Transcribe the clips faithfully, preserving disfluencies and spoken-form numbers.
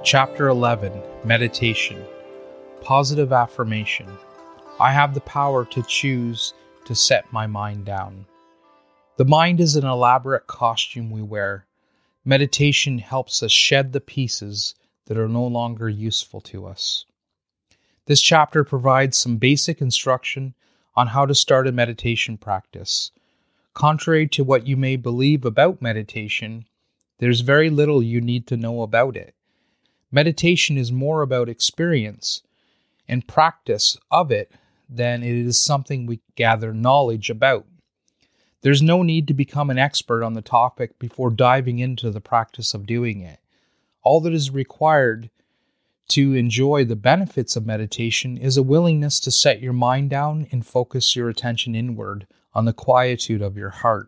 Chapter eleven, Meditation. Positive Affirmation. I have the power to choose to set my mind down. The mind is an elaborate costume we wear. Meditation helps us shed the pieces that are no longer useful to us. This chapter provides some basic instruction on how to start a meditation practice. Contrary to what you may believe about meditation, there's very little you need to know about it. Meditation is more about experience and practice of it than it is something we gather knowledge about. There's no need to become an expert on the topic before diving into the practice of doing it. All that is required to enjoy the benefits of meditation is a willingness to set your mind down and focus your attention inward on the quietude of your heart.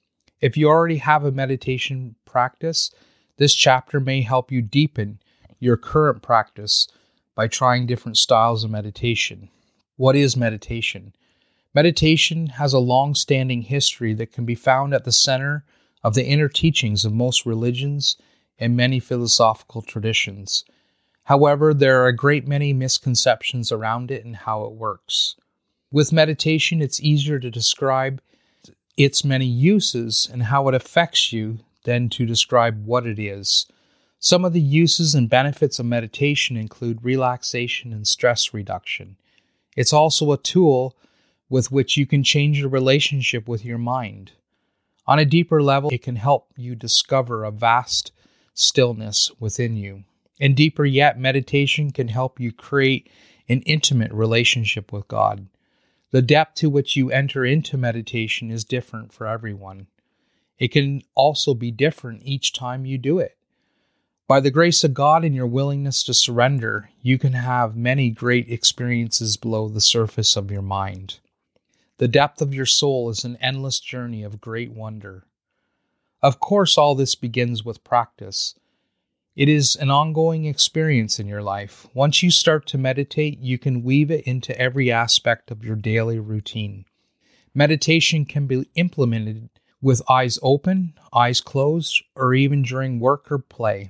If you already have a meditation practice, this chapter may help you deepen your current practice by trying different styles of meditation. What is meditation? Meditation has a long-standing history that can be found at the center of the inner teachings of most religions and many philosophical traditions. However, there are a great many misconceptions around it and how it works. With meditation, it's easier to describe its many uses and how it affects you than to describe what it is. Some of the uses and benefits of meditation include relaxation and stress reduction. It's also a tool with which you can change your relationship with your mind. On a deeper level, it can help you discover a vast stillness within you. And deeper yet, meditation can help you create an intimate relationship with God. The depth to which you enter into meditation is different for everyone. It can also be different each time you do it. By the grace of God and your willingness to surrender, you can have many great experiences below the surface of your mind. The depth of your soul is an endless journey of great wonder. Of course, all this begins with practice. It is an ongoing experience in your life. Once you start to meditate, you can weave it into every aspect of your daily routine. Meditation can be implemented with eyes open, eyes closed, or even during work or play.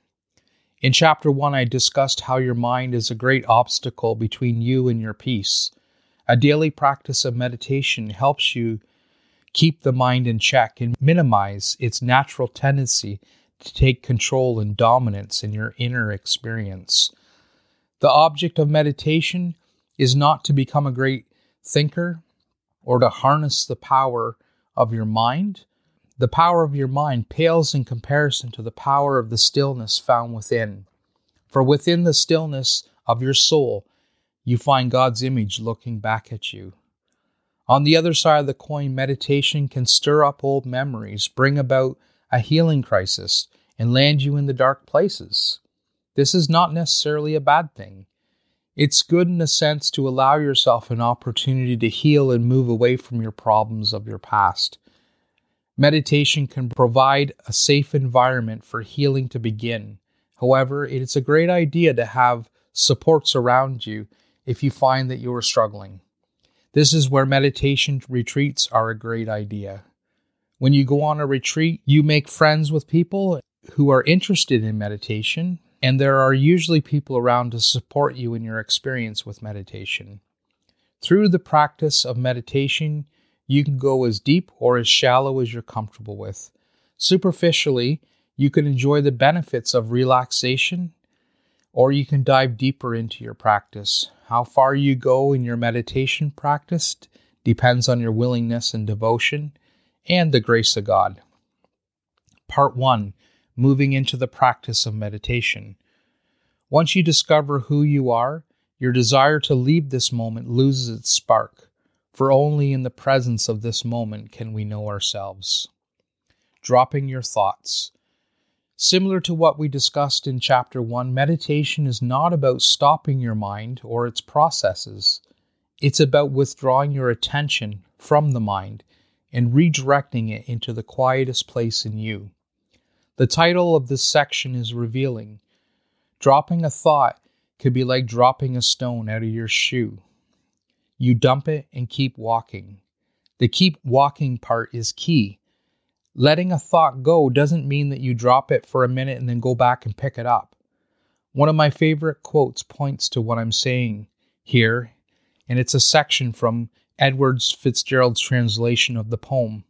In Chapter one, I discussed how your mind is a great obstacle between you and your peace. A daily practice of meditation helps you keep the mind in check and minimize its natural tendency to take control and dominance in your inner experience. The object of meditation is not to become a great thinker or to harness the power of your mind. The power of your mind pales in comparison to the power of the stillness found within. For within the stillness of your soul, you find God's image looking back at you. On the other side of the coin, meditation can stir up old memories, bring about a healing crisis, and land you in the dark places. This is not necessarily a bad thing. It's good in a sense to allow yourself an opportunity to heal and move away from your problems of your past. Meditation can provide a safe environment for healing to begin. However, it is a great idea to have supports around you if you find that you are struggling. This is where meditation retreats are a great idea. When you go on a retreat, you make friends with people who are interested in meditation, and there are usually people around to support you in your experience with meditation. Through the practice of meditation, you can go as deep or as shallow as you're comfortable with. Superficially, you can enjoy the benefits of relaxation, or you can dive deeper into your practice. How far you go in your meditation practice depends on your willingness and devotion and the grace of God. Part one, Moving into the practice of meditation. Once you discover who you are, your desire to leave this moment loses its spark. For only in the presence of this moment can we know ourselves. Dropping your thoughts. Similar to what we discussed in Chapter one, meditation is not about stopping your mind or its processes. It's about withdrawing your attention from the mind and redirecting it into the quietest place in you. The title of this section is revealing. Dropping a thought could be like dropping a stone out of your shoe. You dump it and keep walking. The keep walking part is key. Letting a thought go doesn't mean that you drop it for a minute and then go back and pick it up. One of my favorite quotes points to what I'm saying here, and it's a section from Edward Fitzgerald's translation of the poem.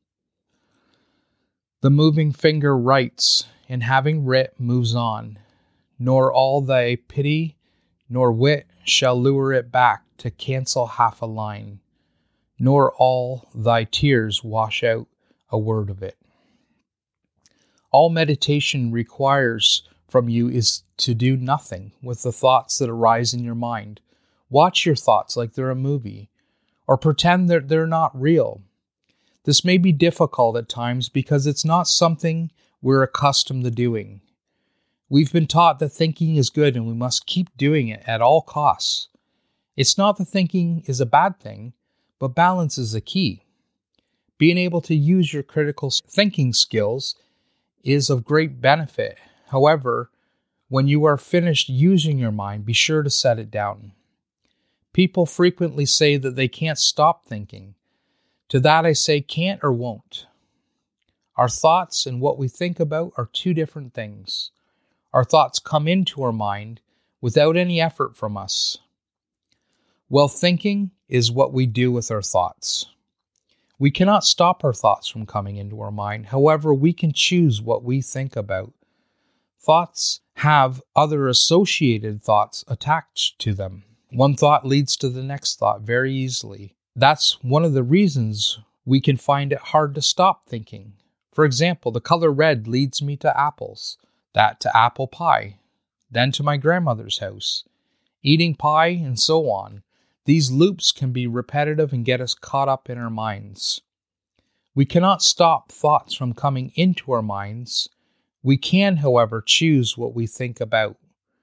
The moving finger writes, and having writ moves on, nor all thy pity nor wit shall lure it back to cancel half a line, nor all thy tears wash out a word of it. All meditation requires from you is to do nothing with the thoughts that arise in your mind. Watch your thoughts like they're a movie, or pretend that they're not real. This may be difficult at times because it's not something we're accustomed to doing. We've been taught that thinking is good and we must keep doing it at all costs. It's not that thinking is a bad thing, but balance is the key. Being able to use your critical thinking skills is of great benefit. However, when you are finished using your mind, be sure to set it down. People frequently say that they can't stop thinking. To that I say can't or won't. Our thoughts and what we think about are two different things. Our thoughts come into our mind without any effort from us. Well, thinking is what we do with our thoughts. We cannot stop our thoughts from coming into our mind. However, we can choose what we think about. Thoughts have other associated thoughts attached to them. One thought leads to the next thought very easily. That's one of the reasons we can find it hard to stop thinking. For example, the color red leads me to apples, that to apple pie, then to my grandmother's house, eating pie, and so on. These loops can be repetitive and get us caught up in our minds. We cannot stop thoughts from coming into our minds. We can, however, choose what we think about.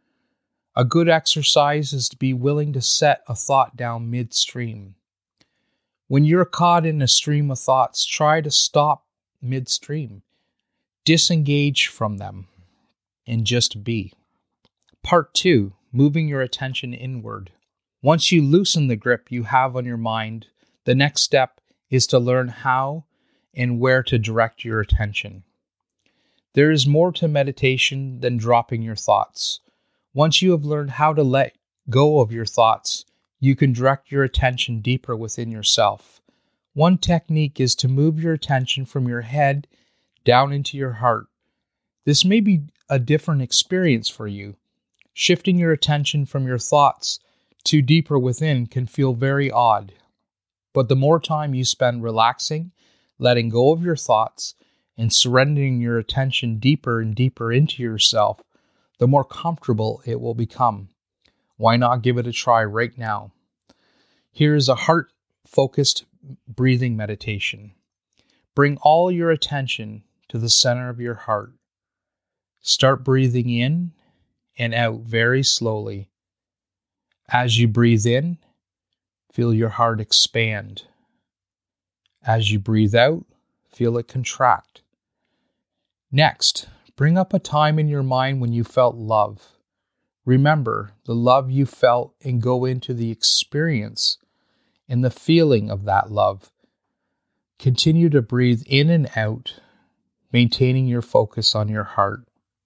A good exercise is to be willing to set a thought down midstream. When you're caught in a stream of thoughts, try to stop midstream. Disengage from them and just be. Part two, moving your attention inward. Once you loosen the grip you have on your mind, the next step is to learn how and where to direct your attention. There is more to meditation than dropping your thoughts. Once you have learned how to let go of your thoughts, you can direct your attention deeper within yourself. One technique is to move your attention from your head down into your heart. This may be a different experience for you. Shifting your attention from your thoughts to deeper within can feel very odd. But the more time you spend relaxing, letting go of your thoughts, and surrendering your attention deeper and deeper into yourself, the more comfortable it will become. Why not give it a try right now? Here is a heart-focused breathing meditation. Bring all your attention to the center of your heart. Start breathing in and out very slowly. As you breathe in, feel your heart expand. As you breathe out, feel it contract. Next, bring up a time in your mind when you felt love. Remember the love you felt and go into the experience and the feeling of that love. Continue to breathe in and out, maintaining your focus on your heart.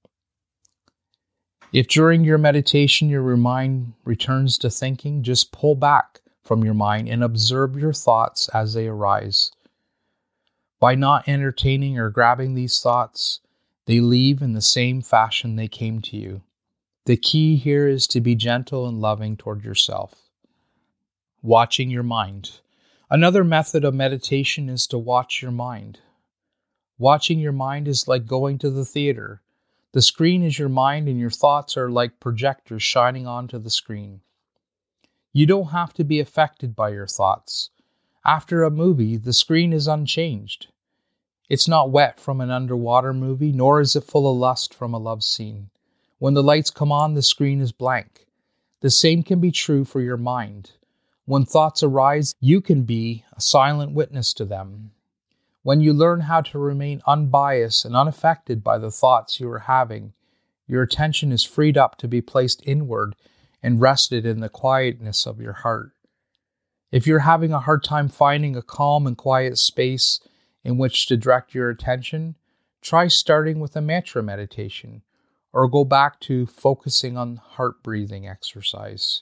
If during your meditation your mind returns to thinking, just pull back from your mind and observe your thoughts as they arise. By not entertaining or grabbing these thoughts, they leave in the same fashion they came to you. The key here is to be gentle and loving toward yourself. Watching your mind. Another method of meditation is to watch your mind. Watching your mind is like going to the theater. The screen is your mind and your thoughts are like projectors shining onto the screen. You don't have to be affected by your thoughts. After a movie, the screen is unchanged. It's not wet from an underwater movie, nor is it full of lust from a love scene. When the lights come on, the screen is blank. The same can be true for your mind. When thoughts arise, you can be a silent witness to them. When you learn how to remain unbiased and unaffected by the thoughts you are having, your attention is freed up to be placed inward and rested in the quietness of your heart. If you're having a hard time finding a calm and quiet space in which to direct your attention, try starting with a mantra meditation or go back to focusing on heart breathing exercise.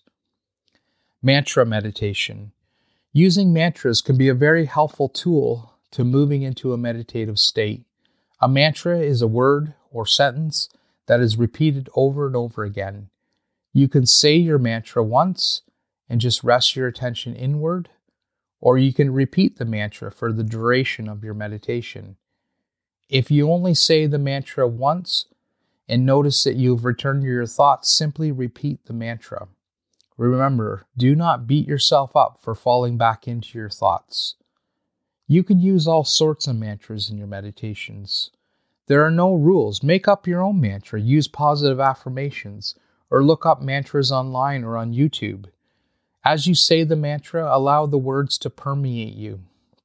Mantra meditation. Using mantras can be a very helpful tool to moving into a meditative state. A mantra is a word or sentence that is repeated over and over again. You can say your mantra once and just rest your attention inward, or you can repeat the mantra for the duration of your meditation. If you only say the mantra once and notice that you've returned to your thoughts, simply repeat the mantra. Remember, do not beat yourself up for falling back into your thoughts. You can use all sorts of mantras in your meditations. There are no rules. Make up your own mantra, use positive affirmations, or look up mantras online or on YouTube. As you say the mantra, allow the words to permeate you.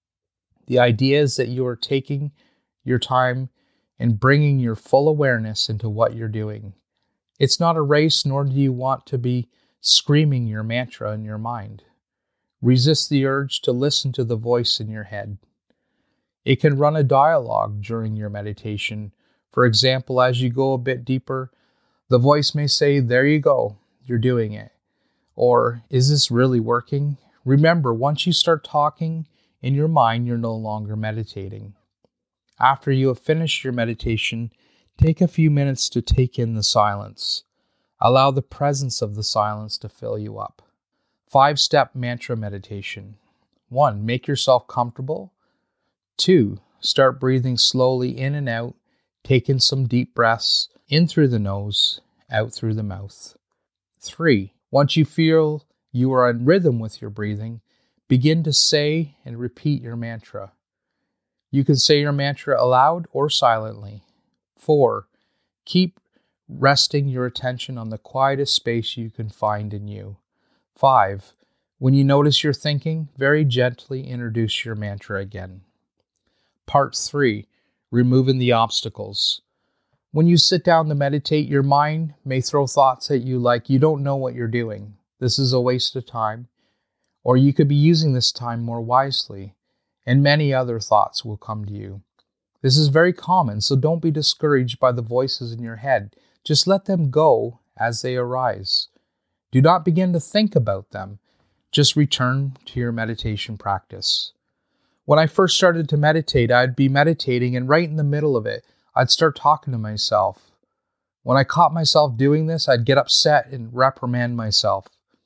The idea is that you are taking your time and bringing your full awareness into what you're doing. It's not a race, nor do you want to be screaming your mantra in your mind. Resist the urge to listen to the voice in your head. It can run a dialogue during your meditation. For example, as you go a bit deeper, the voice may say, "There you go, you're doing it." Or, "Is this really working?" Remember, once you start talking in your mind, you're no longer meditating. After you have finished your meditation, take a few minutes to take in the silence. Allow the presence of the silence to fill you up. Five-step mantra meditation. One, make yourself comfortable. Two, start breathing slowly in and out. Take in some deep breaths, in through the nose, out through the mouth. Three, once you feel you are in rhythm with your breathing, begin to say and repeat your mantra. You can say your mantra aloud or silently. Four, keep resting your attention on the quietest space you can find in you. Five, when you notice you're thinking, very gently introduce your mantra again. Part three, removing the obstacles. When you sit down to meditate, your mind may throw thoughts at you like you don't know what you're doing. This is a waste of time. Or you could be using this time more wisely. And many other thoughts will come to you. This is very common, so don't be discouraged by the voices in your head. Just let them go as they arise. Do not begin to think about them. Just return to your meditation practice. When I first started to meditate, I'd be meditating, and right in the middle of it, I'd start talking to myself. When I caught myself doing this, I'd get upset and reprimand myself.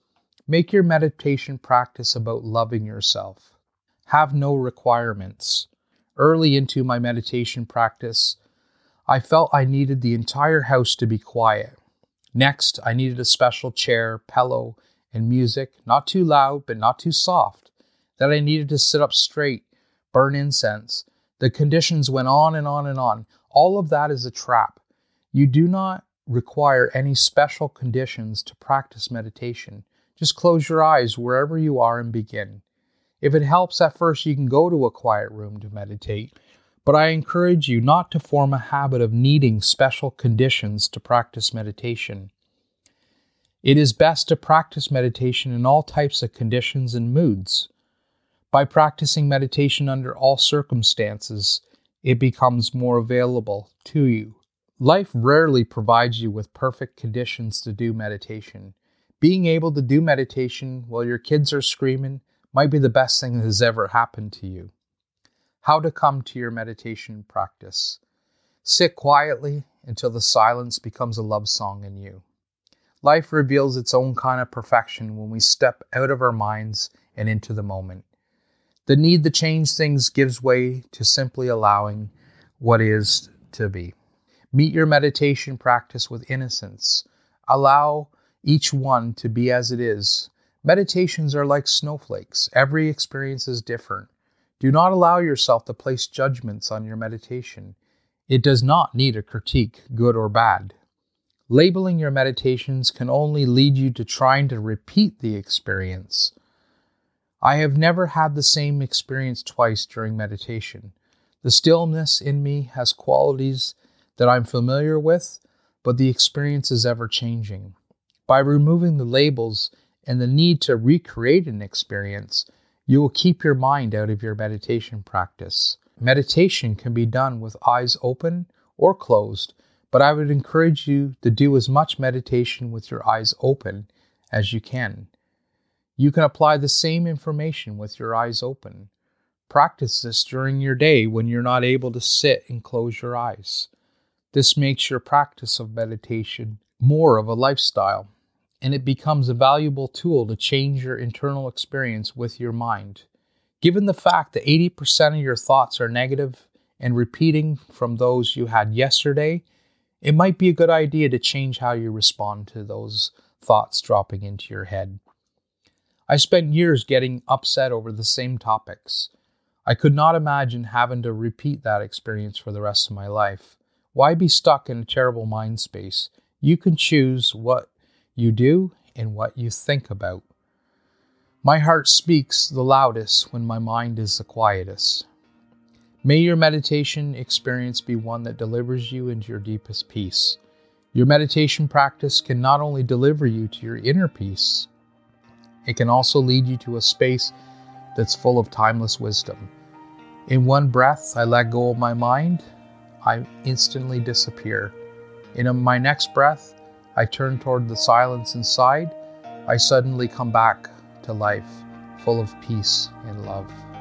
Make your meditation practice about loving yourself. Have no requirements. Early into my meditation practice, I felt I needed the entire house to be quiet. Next, I needed a special chair, pillow, and music, not too loud, but not too soft. That I needed to sit up straight, burn incense. The conditions went on and on and on. All of that is a trap. You do not require any special conditions to practice meditation. Just close your eyes wherever you are and begin. If it helps at first, you can go to a quiet room to meditate. But I encourage you not to form a habit of needing special conditions to practice meditation. It is best to practice meditation in all types of conditions and moods. By practicing meditation under all circumstances, it becomes more available to you. Life rarely provides you with perfect conditions to do meditation. Being able to do meditation while your kids are screaming might be the best thing that has ever happened to you. How to come to your meditation practice. Sit quietly until the silence becomes a love song in you. Life reveals its own kind of perfection when we step out of our minds and into the moment. The need to change things gives way to simply allowing what is to be. Meet your meditation practice with innocence. Allow each one to be as it is. Meditations are like snowflakes. Every experience is different. Do not allow yourself to place judgments on your meditation. It does not need a critique, good or bad. Labeling your meditations can only lead you to trying to repeat the experience. I have never had the same experience twice during meditation. The stillness in me has qualities that I'm familiar with, but the experience is ever changing. By removing the labels and the need to recreate an experience, you will keep your mind out of your meditation practice. Meditation can be done with eyes open or closed, but I would encourage you to do as much meditation with your eyes open as you can. You can apply the same information with your eyes open. Practice this during your day when you're not able to sit and close your eyes. This makes your practice of meditation more of a lifestyle, and it becomes a valuable tool to change your internal experience with your mind. Given the fact that eighty percent of your thoughts are negative and repeating from those you had yesterday, it might be a good idea to change how you respond to those thoughts dropping into your head. I spent years getting upset over the same topics. I could not imagine having to repeat that experience for the rest of my life. Why be stuck in a terrible mind space? You can choose what you do and what you think about. My heart speaks the loudest when my mind is the quietest. May your meditation experience be one that delivers you into your deepest peace. Your meditation practice can not only deliver you to your inner peace, it can also lead you to a space that's full of timeless wisdom. In one breath, I let go of my mind. I instantly disappear. In my next breath, I turn toward the silence inside. I suddenly come back to life, full of peace and love.